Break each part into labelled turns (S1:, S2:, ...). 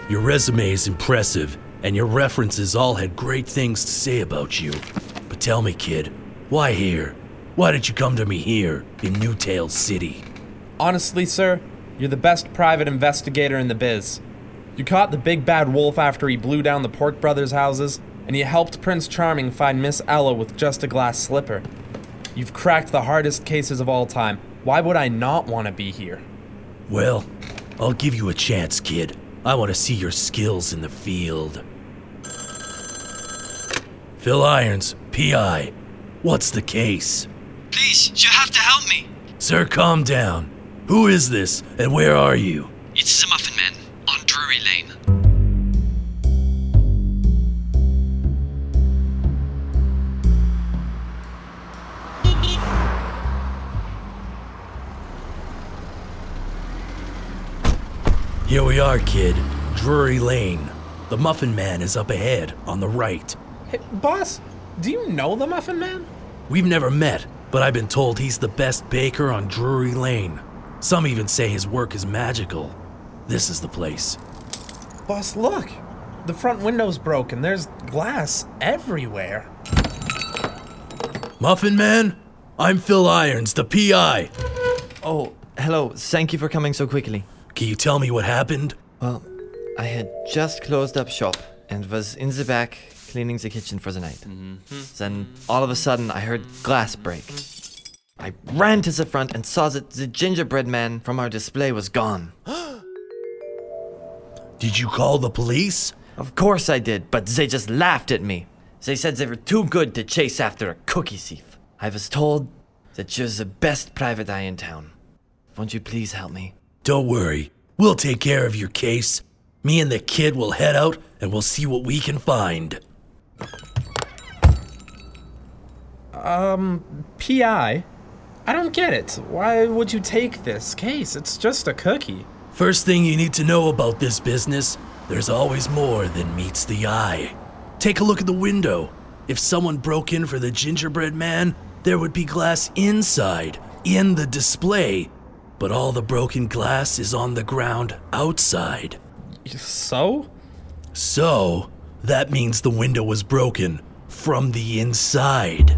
S1: Your resume is impressive, and your references all had great things to say about you. But tell me, kid, why here? Why did you come to me here in Newtail City?
S2: Honestly, sir, you're the best private investigator in the biz. You caught the big bad wolf after he blew down the Pork Brothers' houses, and you helped Prince Charming find Miss Ella with just a glass slipper. You've cracked the hardest cases of all time. Why would I not want to be here?
S1: Well, I'll give you a chance, kid. I want to see your skills in the field. Phil Irons, PI. What's the case?
S3: Please, you have to help me.
S1: Sir, calm down. Who is this, and where are you?
S3: It's the Muffin Man on Drury Lane.
S1: Here we are, kid. Drury Lane. The Muffin Man is up ahead, on the right.
S2: Hey, boss, do you know the Muffin Man?
S1: We've never met, but I've been told he's the best baker on Drury Lane. Some even say his work is magical. This is the place.
S2: Boss, look. The front window's broken. There's glass everywhere.
S1: Muffin Man? I'm Phil Irons, the PI.
S4: Oh, hello. Thank you for coming so quickly.
S1: Can you tell me what happened?
S4: Well, I had just closed up shop and was in the back cleaning the kitchen for the night. Then, all of a sudden, I heard glass break. I ran to the front and saw that the gingerbread man from our display was gone.
S1: Did you call the police?
S4: Of course I did, but they just laughed at me. They said they were too good to chase after a cookie thief. I was told that you're the best private eye in town. Won't you please help me?
S1: Don't worry. We'll take care of your case. Me and the kid will head out and we'll see what we can find.
S2: PI? I don't get it. Why would you take this case? It's just a cookie.
S1: First thing you need to know about this business, there's always more than meets the eye. Take a look at the window. If someone broke in for the gingerbread man, there would be glass inside, in the display. But all the broken glass is on the ground outside.
S2: So?
S1: So, that means the window was broken from the inside.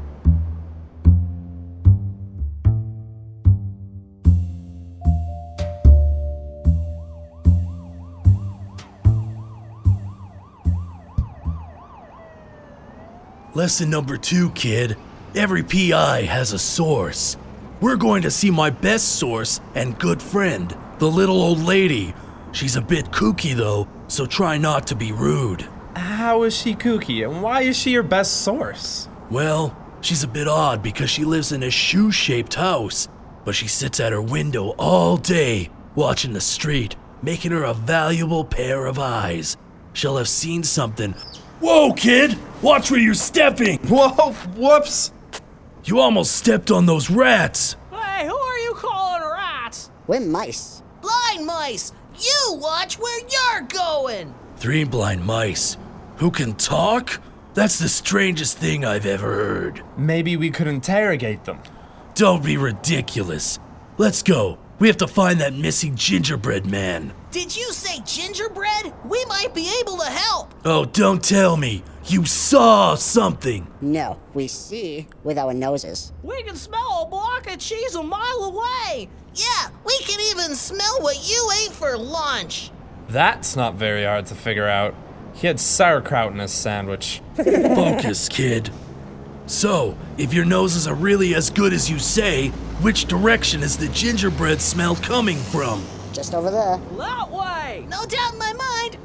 S1: Lesson number 2, kid. Every PI has a source. We're going to see my best source and good friend, the little old lady. She's a bit kooky though, so try not to be rude.
S2: How is she kooky, and why is she your best source?
S1: Well, she's a bit odd because she lives in a shoe-shaped house, but she sits at her window all day, watching the street, making her a valuable pair of eyes. She'll have seen something. Whoa, kid! Watch where you're stepping!
S2: Whoa, whoops!
S1: You almost stepped on those rats!
S5: Hey, who are you calling rats?
S6: We're mice.
S5: Blind mice! You watch where you're going!
S1: 3 blind mice. Who can talk? That's the strangest thing I've ever heard.
S2: Maybe we could interrogate them.
S1: Don't be ridiculous. Let's go. We have to find that missing gingerbread man.
S5: Did you say gingerbread? We might be able to help.
S1: Oh, don't tell me. You saw something.
S6: No, we see with our noses.
S5: We can smell a block of cheese a mile away. Yeah, we can even smell what you ate for lunch.
S2: That's not very hard to figure out. He had sauerkraut in his sandwich.
S1: Focus, kid. So, if your noses are really as good as you say, which direction is the gingerbread smell coming from?
S6: Just over there.
S5: That way. No doubt in my mind.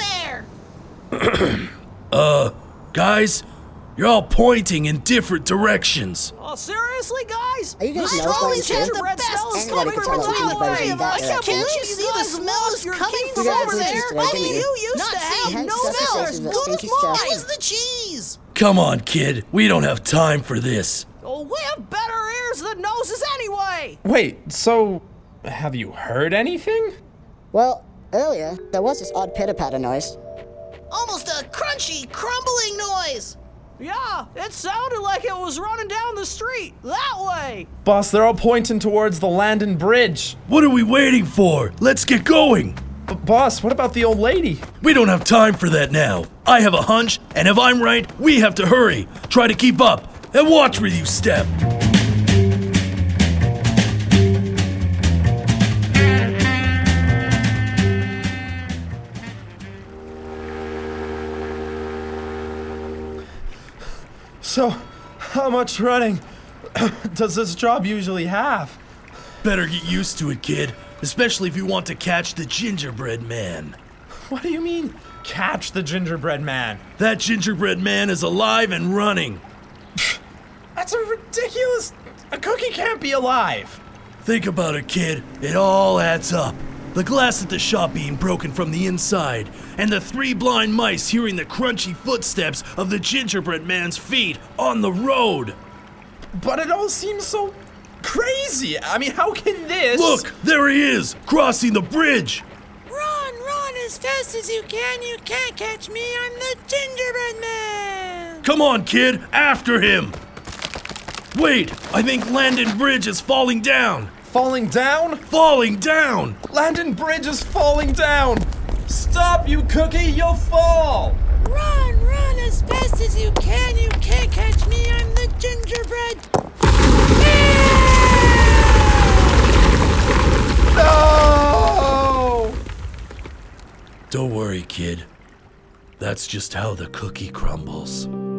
S5: Over there.
S1: Guys, you're all pointing in different directions.
S5: Oh, seriously, guys?
S6: Are you guys
S5: This
S6: nose
S5: always
S6: blind
S5: has
S6: too?
S5: the best smells
S6: Anybody
S5: coming
S6: could
S5: from
S6: tell that
S5: that
S6: gingerbread
S5: way.
S6: is that
S5: Can't you see the smells coming from
S6: You guys
S5: over
S6: are
S5: there?
S6: just like
S5: Only
S6: me.
S5: you used
S6: Not
S5: to have
S6: seeing
S5: no
S6: such
S5: smell
S6: faces
S5: as
S6: with
S5: good as
S6: stinky
S5: mine.
S6: stuff.
S5: It was the cheese.
S1: Come on, kid. We don't have time for this.
S5: Oh, we have better ears than noses anyway.
S2: Wait, so have you heard anything?
S6: Well, earlier, there was this odd pitter-patter noise.
S5: Almost a crunchy, crumbling noise. Yeah, it sounded like it was running down the street, that way.
S2: Boss, they're all pointing towards the Landon Bridge.
S1: What are we waiting for? Let's get going.
S2: Boss, what about the old lady?
S1: We don't have time for that now. I have a hunch, and if I'm right, we have to hurry. Try to keep up, and watch where you step.
S2: So, how much running does this job usually have?
S1: Better get used to it, kid. Especially if you want to catch the gingerbread man.
S2: What do you mean, catch the gingerbread man?
S1: That gingerbread man is alive and running.
S2: That's a ridiculous... A cookie can't be alive.
S1: Think about it, kid. It all adds up. The glass at the shop being broken from the inside, and the 3 blind mice hearing the crunchy footsteps of the gingerbread man's feet on the road.
S2: But it all seems so crazy. I mean, how can this...
S1: Look, there he is, crossing the bridge.
S7: Run as fast as you can. You can't catch me. I'm the gingerbread man.
S1: Come on, kid, after him. Wait, I think Landon Bridge is falling down.
S2: Falling down?
S1: Falling down!
S2: Landon Bridge is falling down! Stop, you cookie, you'll fall!
S7: Run as fast as you can. You can't catch me. I'm the gingerbread.
S2: No!
S1: Don't worry, kid. That's just how the cookie crumbles.